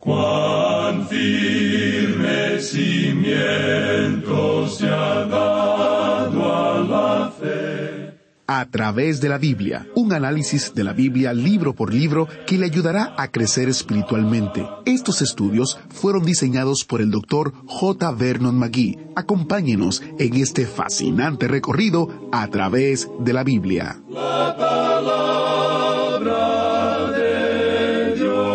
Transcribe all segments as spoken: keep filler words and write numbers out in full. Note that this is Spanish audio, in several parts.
Cuán firme cimiento se ha dado a la fe. A través de la Biblia, un análisis de la Biblia libro por libro que le ayudará a crecer espiritualmente. Estos estudios fueron diseñados por el doctor J. Vernon McGee. Acompáñenos en este fascinante recorrido a través de la Biblia. La palabra de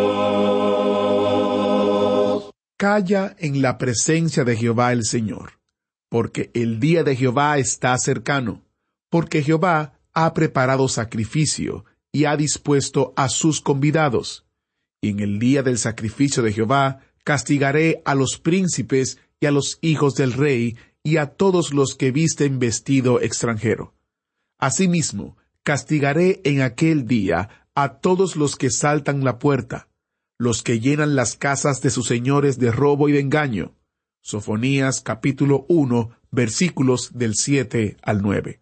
Dios. Calla en la presencia de Jehová el Señor, porque el día de Jehová está cercano. Porque Jehová ha preparado sacrificio y ha dispuesto a sus convidados. Y en el día del sacrificio de Jehová castigaré a los príncipes y a los hijos del rey y a todos los que visten vestido extranjero. Asimismo, castigaré en aquel día a todos los que saltan la puerta, los que llenan las casas de sus señores de robo y de engaño. Sofonías capítulo uno, versículos del siete al nueve.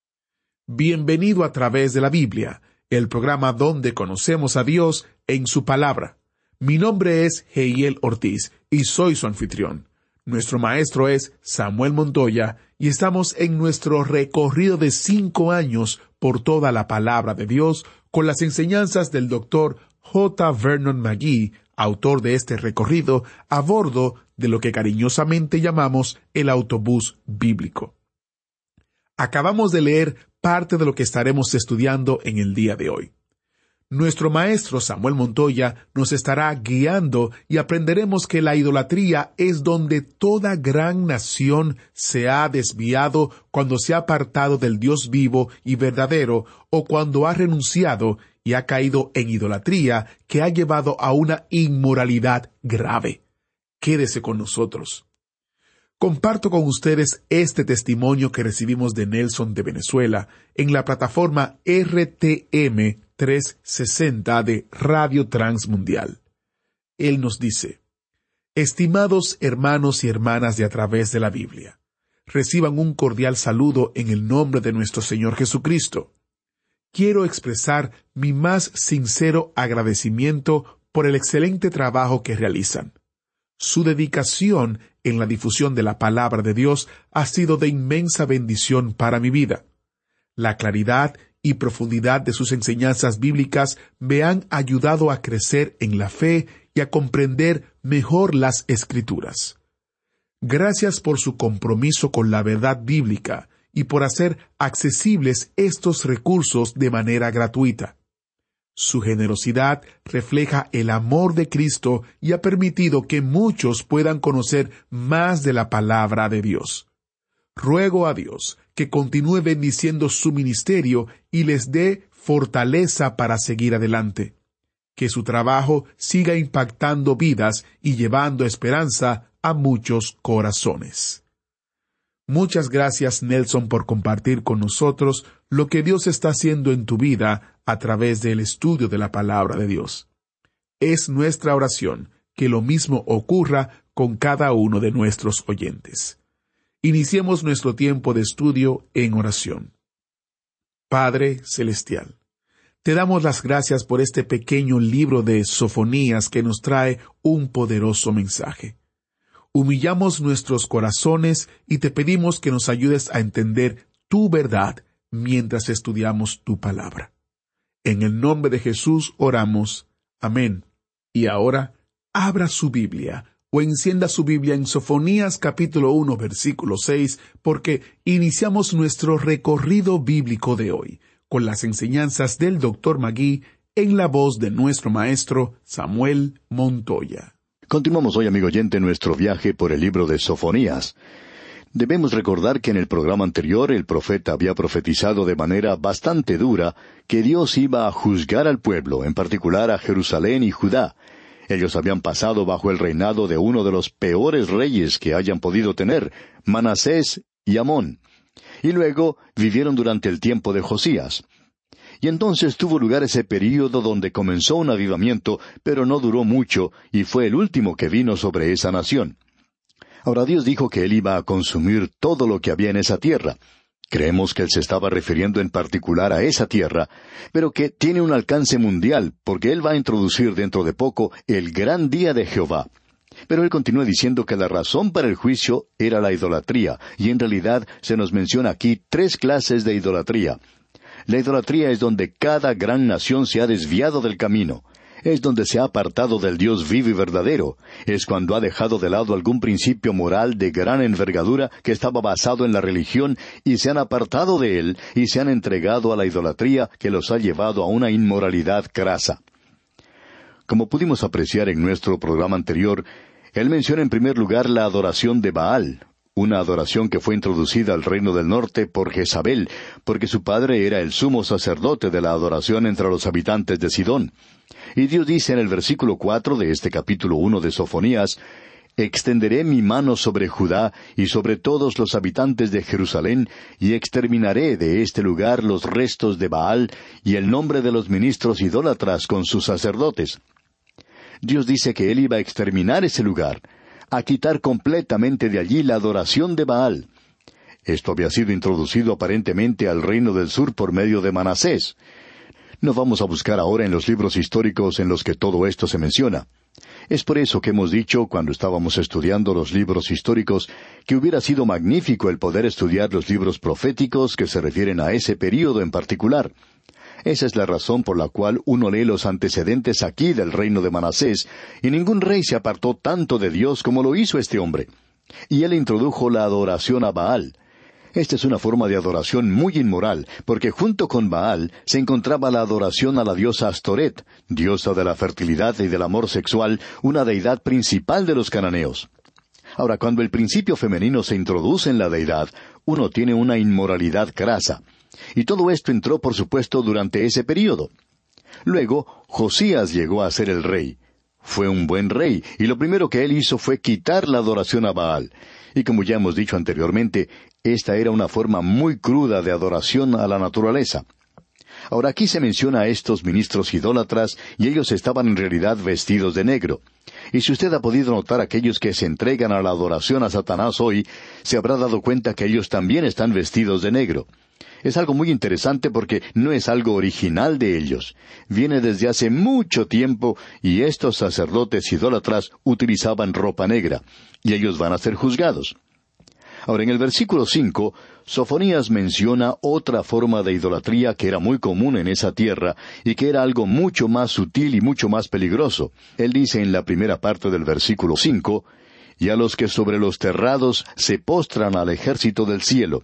Bienvenido a través de la Biblia, el programa donde conocemos a Dios en su palabra. Mi nombre es Heiel Ortiz y soy su anfitrión. Nuestro maestro es Samuel Montoya y estamos en nuestro recorrido de cinco años por toda la palabra de Dios con las enseñanzas del doctor J. Vernon McGee, autor de este recorrido, a bordo de lo que cariñosamente llamamos el autobús bíblico. Acabamos de leer parte de lo que estaremos estudiando en el día de hoy. Nuestro maestro Samuel Montoya nos estará guiando y aprenderemos que la idolatría es donde toda gran nación se ha desviado cuando se ha apartado del Dios vivo y verdadero o cuando ha renunciado y ha caído en idolatría que ha llevado a una inmoralidad grave. Quédese con nosotros. Comparto con ustedes este testimonio que recibimos de Nelson de Venezuela en la plataforma R T M trescientos sesenta de Radio Transmundial. Él nos dice: Estimados hermanos y hermanas de A Través de la Biblia, reciban un cordial saludo en el nombre de nuestro Señor Jesucristo. Quiero expresar mi más sincero agradecimiento por el excelente trabajo que realizan. Su dedicación en la difusión de la palabra de Dios ha sido de inmensa bendición para mi vida. La claridad y profundidad de sus enseñanzas bíblicas me han ayudado a crecer en la fe y a comprender mejor las Escrituras. Gracias por su compromiso con la verdad bíblica y por hacer accesibles estos recursos de manera gratuita. Su generosidad refleja el amor de Cristo y ha permitido que muchos puedan conocer más de la palabra de Dios. Ruego a Dios que continúe bendiciendo su ministerio y les dé fortaleza para seguir adelante. Que su trabajo siga impactando vidas y llevando esperanza a muchos corazones. Muchas gracias, Nelson, por compartir con nosotros lo que Dios está haciendo en tu vida a través del estudio de la palabra de Dios. Es nuestra oración que lo mismo ocurra con cada uno de nuestros oyentes. Iniciemos nuestro tiempo de estudio en oración. Padre Celestial, te damos las gracias por este pequeño libro de Sofonías que nos trae un poderoso mensaje. Humillamos nuestros corazones y te pedimos que nos ayudes a entender tu verdad mientras estudiamos tu palabra. En el nombre de Jesús oramos. Amén. Y ahora, abra su Biblia o encienda su Biblia en Sofonías capítulo uno, versículo seis, porque iniciamos nuestro recorrido bíblico de hoy, con las enseñanzas del doctor McGee en la voz de nuestro maestro Samuel Montoya. Continuamos hoy, amigo oyente, nuestro viaje por el libro de Sofonías. Debemos recordar que en el programa anterior el profeta había profetizado de manera bastante dura que Dios iba a juzgar al pueblo, en particular a Jerusalén y Judá. Ellos habían pasado bajo el reinado de uno de los peores reyes que hayan podido tener, Manasés y Amón. Y luego vivieron durante el tiempo de Josías. Y entonces tuvo lugar ese período donde comenzó un avivamiento, pero no duró mucho, y fue el último que vino sobre esa nación. Ahora Dios dijo que Él iba a consumir todo lo que había en esa tierra. Creemos que él se estaba refiriendo en particular a esa tierra, pero que tiene un alcance mundial, porque él va a introducir dentro de poco el gran día de Jehová. Pero él continúa diciendo que la razón para el juicio era la idolatría, y en realidad se nos menciona aquí tres clases de idolatría. La idolatría es donde cada gran nación se ha desviado del camino. Es donde se ha apartado del Dios vivo y verdadero. Es cuando ha dejado de lado algún principio moral de gran envergadura que estaba basado en la religión y se han apartado de él y se han entregado a la idolatría que los ha llevado a una inmoralidad crasa. Como pudimos apreciar en nuestro programa anterior, él menciona en primer lugar la adoración de Baal, una adoración que fue introducida al reino del norte por Jezabel, porque su padre era el sumo sacerdote de la adoración entre los habitantes de Sidón. Y Dios dice en el versículo cuatro de este capítulo uno de Sofonías, «Extenderé mi mano sobre Judá y sobre todos los habitantes de Jerusalén, y exterminaré de este lugar los restos de Baal y el nombre de los ministros idólatras con sus sacerdotes». Dios dice que Él iba a exterminar ese lugar, a quitar completamente de allí la adoración de Baal. Esto había sido introducido aparentemente al reino del sur por medio de Manasés. No vamos a buscar ahora en los libros históricos en los que todo esto se menciona. Es por eso que hemos dicho, cuando estábamos estudiando los libros históricos, que hubiera sido magnífico el poder estudiar los libros proféticos que se refieren a ese período en particular. Esa es la razón por la cual uno lee los antecedentes aquí del reino de Manasés, y ningún rey se apartó tanto de Dios como lo hizo este hombre. Y él introdujo la adoración a Baal. Esta es una forma de adoración muy inmoral, porque junto con Baal se encontraba la adoración a la diosa Astoret, diosa de la fertilidad y del amor sexual, una deidad principal de los cananeos. Ahora, cuando el principio femenino se introduce en la deidad, uno tiene una inmoralidad crasa. Y todo esto entró, por supuesto, durante ese período. Luego, Josías llegó a ser el rey. Fue un buen rey, y lo primero que él hizo fue quitar la adoración a Baal. Y como ya hemos dicho anteriormente, esta era una forma muy cruda de adoración a la naturaleza. Ahora aquí se menciona a estos ministros idólatras, y ellos estaban en realidad vestidos de negro. Y si usted ha podido notar aquellos que se entregan a la adoración a Satanás hoy, se habrá dado cuenta que ellos también están vestidos de negro. Es algo muy interesante porque no es algo original de ellos. Viene desde hace mucho tiempo y estos sacerdotes idólatras utilizaban ropa negra, y ellos van a ser juzgados. Ahora, en el versículo cinco, Sofonías menciona otra forma de idolatría que era muy común en esa tierra y que era algo mucho más sutil y mucho más peligroso. Él dice en la primera parte del versículo cinco, «Y a los que sobre los terrados se postran al ejército del cielo».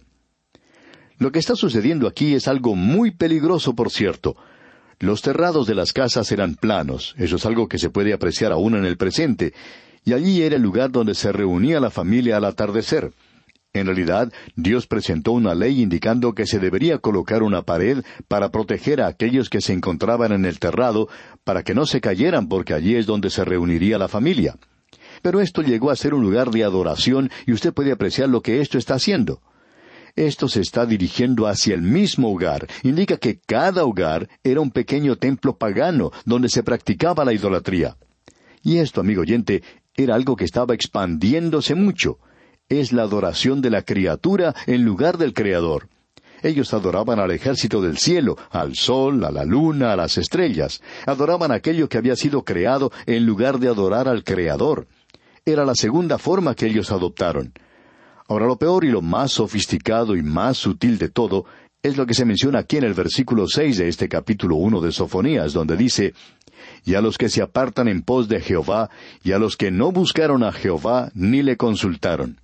Lo que está sucediendo aquí es algo muy peligroso, por cierto. Los terrados de las casas eran planos, eso es algo que se puede apreciar aún en el presente, y allí era el lugar donde se reunía la familia al atardecer. En realidad, Dios presentó una ley indicando que se debería colocar una pared para proteger a aquellos que se encontraban en el terrado, para que no se cayeran porque allí es donde se reuniría la familia. Pero esto llegó a ser un lugar de adoración y usted puede apreciar lo que esto está haciendo. Esto se está dirigiendo hacia el mismo hogar. Indica que cada hogar era un pequeño templo pagano donde se practicaba la idolatría. Y esto, amigo oyente, era algo que estaba expandiéndose mucho. Es la adoración de la criatura en lugar del Creador. Ellos adoraban al ejército del cielo, al sol, a la luna, a las estrellas. Adoraban aquello que había sido creado en lugar de adorar al Creador. Era la segunda forma que ellos adoptaron. Ahora, lo peor y lo más sofisticado y más sutil de todo es lo que se menciona aquí en el versículo seis de este capítulo uno de Sofonías, donde dice, «Y a los que se apartan en pos de Jehová, y a los que no buscaron a Jehová, ni le consultaron».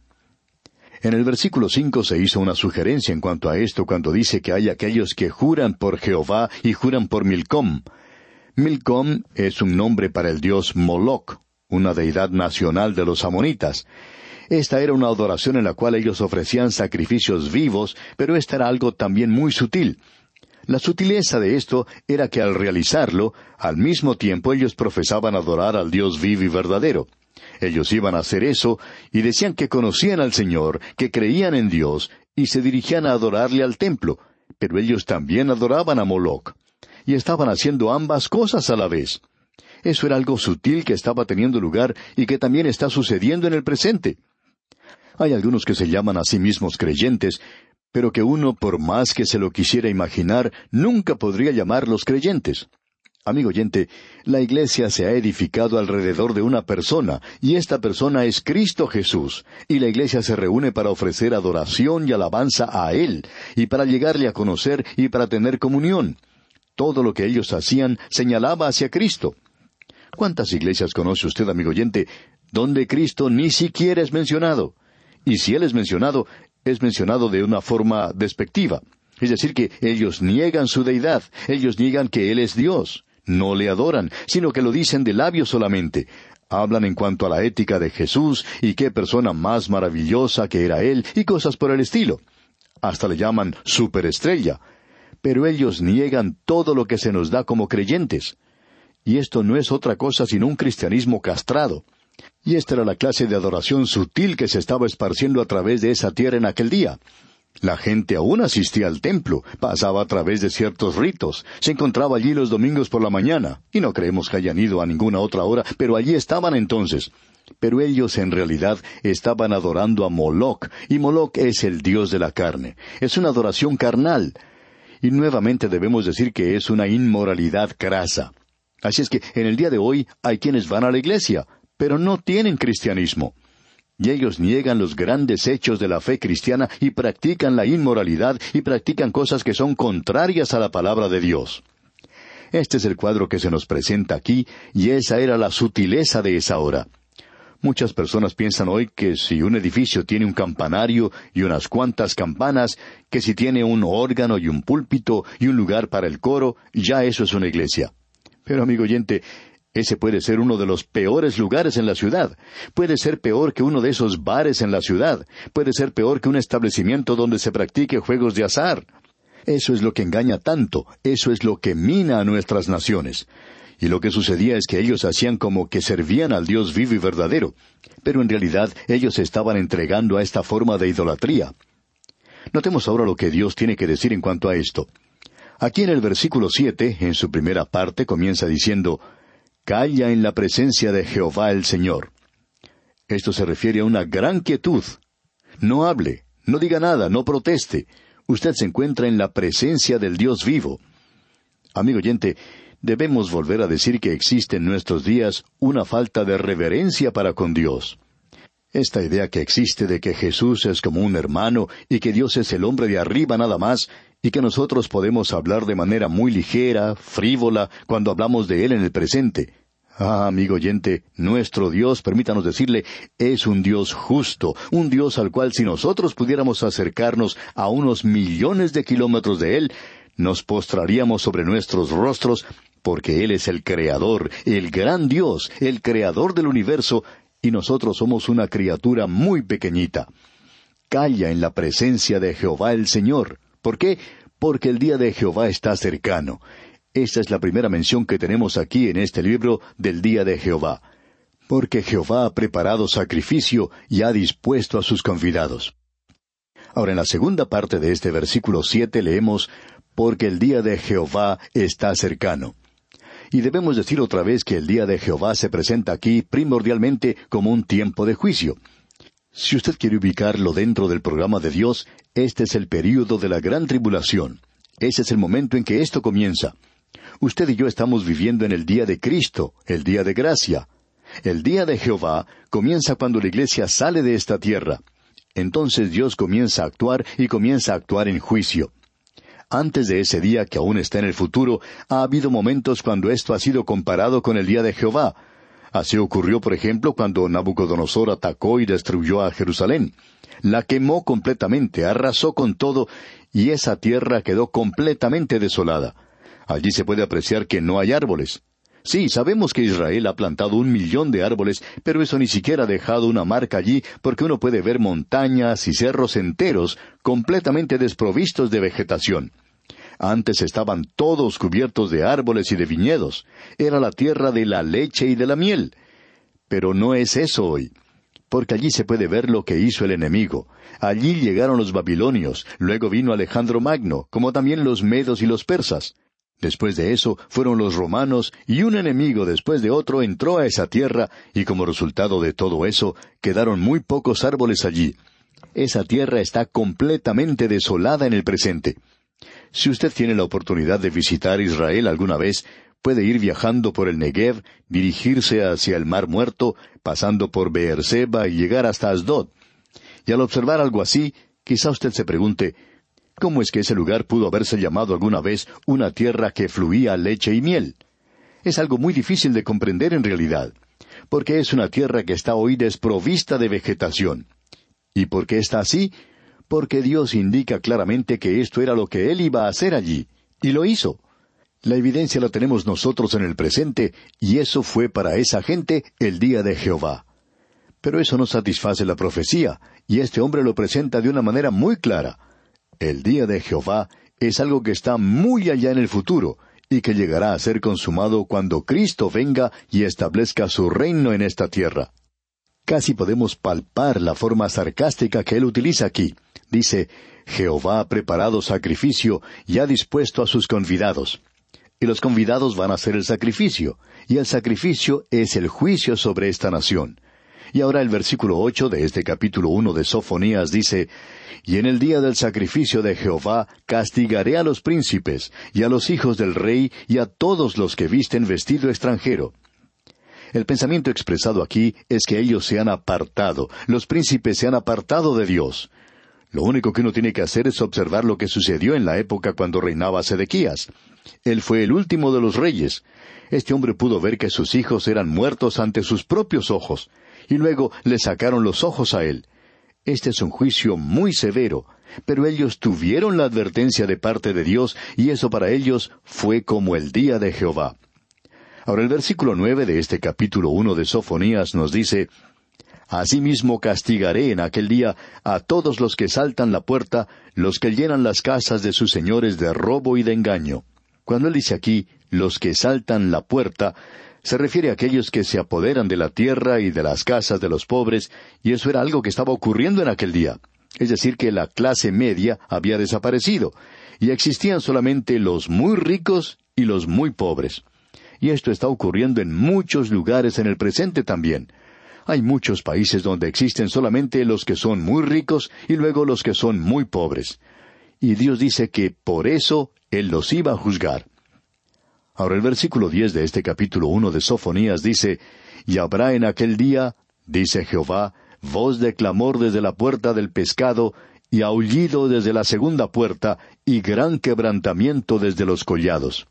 En el versículo cinco se hizo una sugerencia en cuanto a esto cuando dice que hay aquellos que juran por Jehová y juran por Milcom. Milcom es un nombre para el dios Moloc, una deidad nacional de los amonitas. Esta era una adoración en la cual ellos ofrecían sacrificios vivos, pero esta era algo también muy sutil. La sutileza de esto era que al realizarlo, al mismo tiempo ellos profesaban adorar al Dios vivo y verdadero. Ellos iban a hacer eso y decían que conocían al Señor, que creían en Dios, y se dirigían a adorarle al templo, pero ellos también adoraban a Moloc. Y estaban haciendo ambas cosas a la vez. Eso era algo sutil que estaba teniendo lugar y que también está sucediendo en el presente. Hay algunos que se llaman a sí mismos creyentes, pero que uno, por más que se lo quisiera imaginar, nunca podría llamarlos creyentes. Amigo oyente, la iglesia se ha edificado alrededor de una persona, y esta persona es Cristo Jesús, y la iglesia se reúne para ofrecer adoración y alabanza a Él, y para llegarle a conocer y para tener comunión. Todo lo que ellos hacían señalaba hacia Cristo. ¿Cuántas iglesias conoce usted, amigo oyente, donde Cristo ni siquiera es mencionado? Y si Él es mencionado, es mencionado de una forma despectiva. Es decir, que ellos niegan su deidad, ellos niegan que Él es Dios. No le adoran, sino que lo dicen de labios solamente. Hablan en cuanto a la ética de Jesús y qué persona más maravillosa que era Él y cosas por el estilo. Hasta le llaman superestrella. Pero ellos niegan todo lo que se nos da como creyentes. Y esto no es otra cosa sino un cristianismo castrado. Y esta era la clase de adoración sutil que se estaba esparciendo a través de esa tierra en aquel día. La gente aún asistía al templo, pasaba a través de ciertos ritos, se encontraba allí los domingos por la mañana, y no creemos que hayan ido a ninguna otra hora, pero allí estaban entonces. Pero ellos en realidad estaban adorando a Moloc, y Moloc es el dios de la carne. Es una adoración carnal. Y nuevamente debemos decir que es una inmoralidad crasa. Así es que en el día de hoy hay quienes van a la iglesia, pero no tienen cristianismo. Y ellos niegan los grandes hechos de la fe cristiana y practican la inmoralidad y practican cosas que son contrarias a la palabra de Dios. Este es el cuadro que se nos presenta aquí, y esa era la sutileza de esa hora. Muchas personas piensan hoy que si un edificio tiene un campanario y unas cuantas campanas, que si tiene un órgano y un púlpito y un lugar para el coro, ya eso es una iglesia. Pero, amigo oyente, ese puede ser uno de los peores lugares en la ciudad. Puede ser peor que uno de esos bares en la ciudad. Puede ser peor que un establecimiento donde se practique juegos de azar. Eso es lo que engaña tanto. Eso es lo que mina a nuestras naciones. Y lo que sucedía es que ellos hacían como que servían al Dios vivo y verdadero. Pero en realidad ellos se estaban entregando a esta forma de idolatría. Notemos ahora lo que Dios tiene que decir en cuanto a esto. Aquí en el versículo siete, en su primera parte, comienza diciendo: «Calla en la presencia de Jehová el Señor». Esto se refiere a una gran quietud. No hable, no diga nada, no proteste. Usted se encuentra en la presencia del Dios vivo. Amigo oyente, debemos volver a decir que existe en nuestros días una falta de reverencia para con Dios. Esta idea que existe de que Jesús es como un hermano y que Dios es el hombre de arriba nada más, y que nosotros podemos hablar de manera muy ligera, frívola, cuando hablamos de Él en el presente. Ah, amigo oyente, nuestro Dios, permítanos decirle, es un Dios justo, un Dios al cual si nosotros pudiéramos acercarnos a unos millones de kilómetros de Él, nos postraríamos sobre nuestros rostros, porque Él es el Creador, el gran Dios, el Creador del universo, y nosotros somos una criatura muy pequeñita. Calla en la presencia de Jehová el Señor. ¿Por qué? Porque el día de Jehová está cercano. Esta es la primera mención que tenemos aquí en este libro del día de Jehová. Porque Jehová ha preparado sacrificio y ha dispuesto a sus convidados. Ahora, en la segunda parte de este versículo siete leemos: porque el día de Jehová está cercano. Y debemos decir otra vez que el día de Jehová se presenta aquí primordialmente como un tiempo de juicio. Si usted quiere ubicarlo dentro del programa de Dios, este es el período de la gran tribulación. Ese es el momento en que esto comienza. Usted y yo estamos viviendo en el día de Cristo, el día de gracia. El día de Jehová comienza cuando la iglesia sale de esta tierra. Entonces Dios comienza a actuar y comienza a actuar en juicio. Antes de ese día que aún está en el futuro, ha habido momentos cuando esto ha sido comparado con el día de Jehová. Así ocurrió, por ejemplo, cuando Nabucodonosor atacó y destruyó a Jerusalén. La quemó completamente, arrasó con todo, y esa tierra quedó completamente desolada. Allí se puede apreciar que no hay árboles. Sí, sabemos que Israel ha plantado un millón de árboles, pero eso ni siquiera ha dejado una marca allí, porque uno puede ver montañas y cerros enteros completamente desprovistos de vegetación. Antes estaban todos cubiertos de árboles y de viñedos. Era la tierra de la leche y de la miel. Pero no es eso hoy. Porque allí se puede ver lo que hizo el enemigo. Allí llegaron los babilonios, luego vino Alejandro Magno, como también los medos y los persas. Después de eso fueron los romanos, y un enemigo después de otro entró a esa tierra, y como resultado de todo eso, quedaron muy pocos árboles allí. Esa tierra está completamente desolada en el presente. Si usted tiene la oportunidad de visitar Israel alguna vez, puede ir viajando por el Negev, dirigirse hacia el Mar Muerto, pasando por Beerseba y llegar hasta Asdod. Y al observar algo así, quizá usted se pregunte, ¿cómo es que ese lugar pudo haberse llamado alguna vez una tierra que fluía leche y miel? Es algo muy difícil de comprender en realidad, porque es una tierra que está hoy desprovista de vegetación. ¿Y por qué está así? Porque Dios indica claramente que esto era lo que Él iba a hacer allí, y lo hizo. La evidencia la tenemos nosotros en el presente, y eso fue para esa gente el día de Jehová. Pero eso no satisface la profecía, y este hombre lo presenta de una manera muy clara. El día de Jehová es algo que está muy allá en el futuro, y que llegará a ser consumado cuando Cristo venga y establezca su reino en esta tierra. Casi podemos palpar la forma sarcástica que él utiliza aquí. Dice, Jehová ha preparado sacrificio y ha dispuesto a sus convidados. Y los convidados van a hacer el sacrificio, y el sacrificio es el juicio sobre esta nación. Y ahora el versículo ocho de este capítulo uno de Sofonías dice, Y en el día del sacrificio de Jehová castigaré a los príncipes, y a los hijos del rey, y a todos los que visten vestido extranjero. El pensamiento expresado aquí es que ellos se han apartado, los príncipes se han apartado de Dios. Lo único que uno tiene que hacer es observar lo que sucedió en la época cuando reinaba Sedequías. Él fue el último de los reyes. Este hombre pudo ver que sus hijos eran muertos ante sus propios ojos, y luego le sacaron los ojos a él. Este es un juicio muy severo, pero ellos tuvieron la advertencia de parte de Dios, y eso para ellos fue como el día de Jehová. Ahora el versículo nueve de este capítulo uno de Sofonías nos dice, Asimismo castigaré en aquel día a todos los que saltan la puerta, los que llenan las casas de sus señores de robo y de engaño. Cuando él dice aquí, los que saltan la puerta, se refiere a aquellos que se apoderan de la tierra y de las casas de los pobres, y eso era algo que estaba ocurriendo en aquel día. Es decir, que la clase media había desaparecido, y existían solamente los muy ricos y los muy pobres. Y esto está ocurriendo en muchos lugares en el presente también. Hay muchos países donde existen solamente los que son muy ricos y luego los que son muy pobres. Y Dios dice que por eso Él los iba a juzgar. Ahora el versículo diez de este capítulo uno de Sofonías dice, Y habrá en aquel día, dice Jehová, voz de clamor desde la puerta del pescado, y aullido desde la segunda puerta, y gran quebrantamiento desde los collados.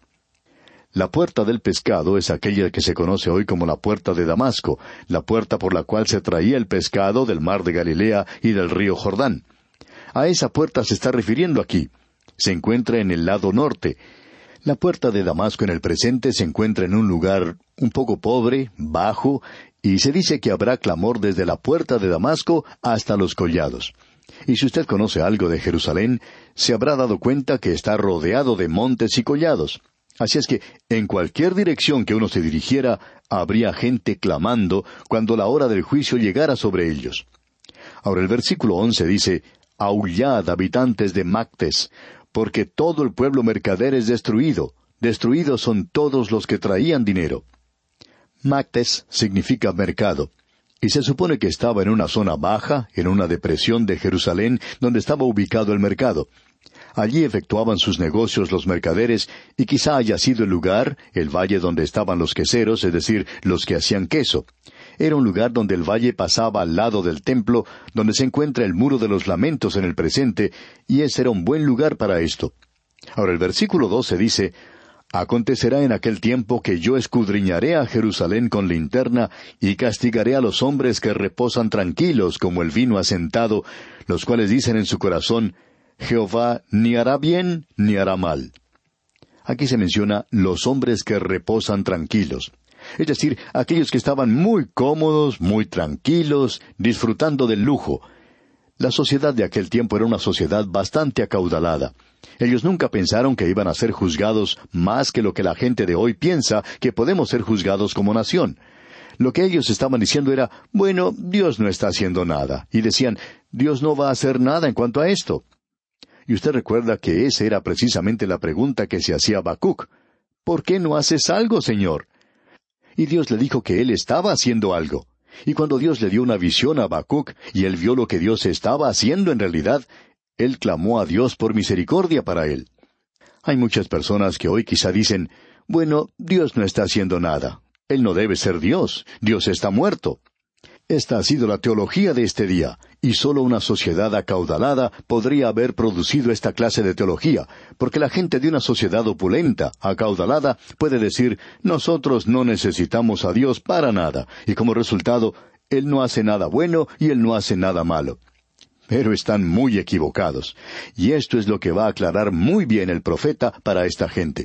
La puerta del pescado es aquella que se conoce hoy como la puerta de Damasco, la puerta por la cual se traía el pescado del mar de Galilea y del río Jordán. A esa puerta se está refiriendo aquí. Se encuentra en el lado norte. La puerta de Damasco en el presente se encuentra en un lugar un poco pobre, bajo, y se dice que habrá clamor desde la puerta de Damasco hasta los collados. Y si usted conoce algo de Jerusalén, se habrá dado cuenta que está rodeado de montes y collados. Así es que, en cualquier dirección que uno se dirigiera, habría gente clamando cuando la hora del juicio llegara sobre ellos. Ahora el versículo once dice, Aullad, habitantes de Mactes, porque todo el pueblo mercader es destruido, destruidos son todos los que traían dinero. Mactes significa mercado, y se supone que estaba en una zona baja, en una depresión de Jerusalén, donde estaba ubicado el mercado. Allí efectuaban sus negocios los mercaderes, y quizá haya sido el lugar, el valle donde estaban los queseros, es decir, los que hacían queso. Era un lugar donde el valle pasaba al lado del templo, donde se encuentra el muro de los lamentos en el presente, y ese era un buen lugar para esto. Ahora el versículo doce dice, Acontecerá en aquel tiempo que yo escudriñaré a Jerusalén con linterna, y castigaré a los hombres que reposan tranquilos como el vino asentado, los cuales dicen en su corazón, Jehová ni hará bien ni hará mal. Aquí se menciona los hombres que reposan tranquilos. Es decir, aquellos que estaban muy cómodos, muy tranquilos, disfrutando del lujo. La sociedad de aquel tiempo era una sociedad bastante acaudalada. Ellos nunca pensaron que iban a ser juzgados más que lo que la gente de hoy piensa que podemos ser juzgados como nación. Lo que ellos estaban diciendo era, bueno, Dios no está haciendo nada. Y decían, Dios no va a hacer nada en cuanto a esto. Y usted recuerda que esa era precisamente la pregunta que se hacía Habacuc. ¿Por qué no haces algo, Señor? Y Dios le dijo que Él estaba haciendo algo. Y cuando Dios le dio una visión a Habacuc, y él vio lo que Dios estaba haciendo en realidad, él clamó a Dios por misericordia para él. Hay muchas personas que hoy quizá dicen, bueno, Dios no está haciendo nada. Él no debe ser Dios. Dios está muerto. Esta ha sido la teología de este día, y solo una sociedad acaudalada podría haber producido esta clase de teología, porque la gente de una sociedad opulenta, acaudalada, puede decir, nosotros no necesitamos a Dios para nada, y como resultado, Él no hace nada bueno y Él no hace nada malo. Pero están muy equivocados, y esto es lo que va a aclarar muy bien el profeta para esta gente.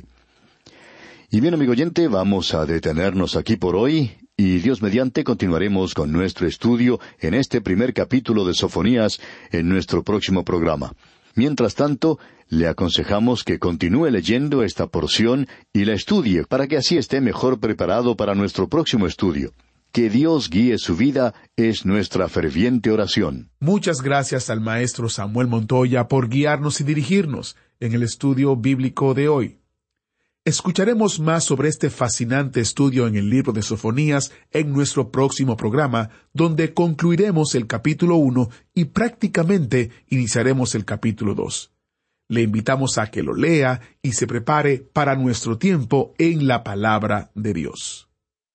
Y bien, amigo oyente, vamos a detenernos aquí por hoy, y Dios mediante continuaremos con nuestro estudio en este primer capítulo de Sofonías en nuestro próximo programa. Mientras tanto, le aconsejamos que continúe leyendo esta porción y la estudie para que así esté mejor preparado para nuestro próximo estudio. Que Dios guíe su vida es nuestra ferviente oración. Muchas gracias al maestro Samuel Montoya por guiarnos y dirigirnos en el estudio bíblico de hoy. Escucharemos más sobre este fascinante estudio en el libro de Sofonías en nuestro próximo programa, donde concluiremos el capítulo uno y prácticamente iniciaremos el capítulo dos. Le invitamos a que lo lea y se prepare para nuestro tiempo en la palabra de Dios.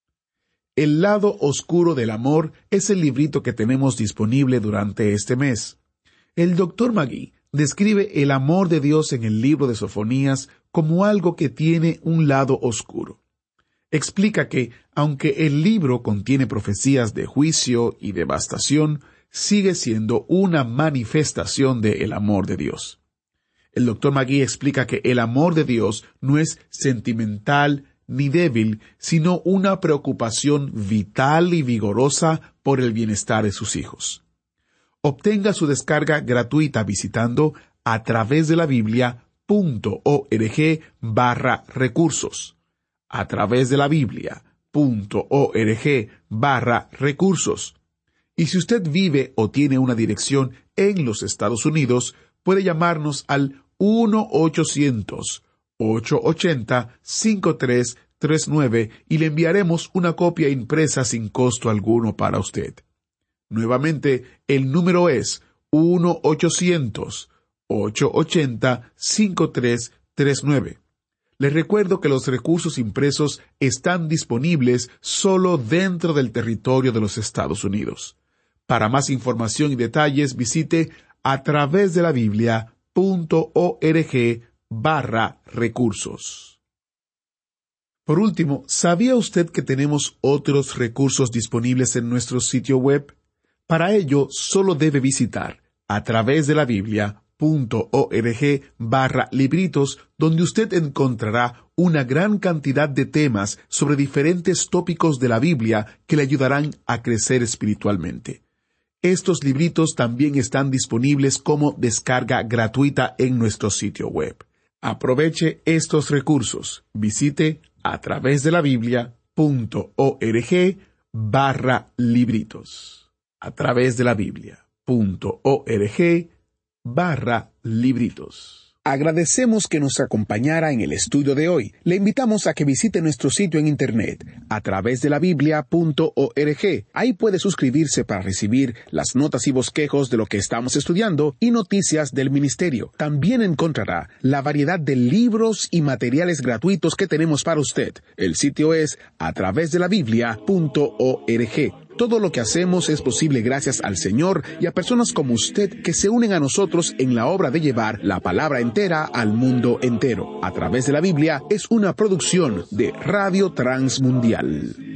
El lado oscuro del amor es el librito que tenemos disponible durante este mes. El doctor Magui describe el amor de Dios en el libro de Sofonías como algo que tiene un lado oscuro. Explica que, aunque el libro contiene profecías de juicio y devastación, sigue siendo una manifestación del amor de Dios. El doctor Magui explica que el amor de Dios no es sentimental ni débil, sino una preocupación vital y vigorosa por el bienestar de sus hijos. Obtenga su descarga gratuita visitando a través de la Biblia punto org barra recursos. A través de la Biblia punto org barra recursos. Y si usted vive o tiene una dirección en los Estados Unidos, puede llamarnos al uno ochocientos, ocho ochenta, cinco tres tres nueve y le enviaremos una copia impresa sin costo alguno para usted. Nuevamente, el número es uno ochocientos, ocho ochenta, cinco tres tres nueve. Les recuerdo que los recursos impresos están disponibles solo dentro del territorio de los Estados Unidos. Para más información y detalles, visite a través de la Biblia punto org barra recursos. Por último, ¿sabía usted que tenemos otros recursos disponibles en nuestro sitio web? Para ello, solo debe visitar a través de la Biblia punto org barra libritos, donde usted encontrará una gran cantidad de temas sobre diferentes tópicos de la Biblia que le ayudarán a crecer espiritualmente. Estos libritos también están disponibles como descarga gratuita en nuestro sitio web. Aproveche estos recursos. Visite a través de la Biblia punto org barra libritos. A través de la Biblia punto org barra libritos. Agradecemos que nos acompañara en el estudio de hoy. Le invitamos a que visite nuestro sitio en internet a través de la Biblia punto org. Ahí puede suscribirse para recibir las notas y bosquejos de lo que estamos estudiando y noticias del ministerio. También encontrará la variedad de libros y materiales gratuitos que tenemos para usted. El sitio es a través de la Biblia punto org. Todo lo que hacemos es posible gracias al Señor y a personas como usted que se unen a nosotros en la obra de llevar la palabra entera al mundo entero. A través de la Biblia es una producción de Radio Transmundial.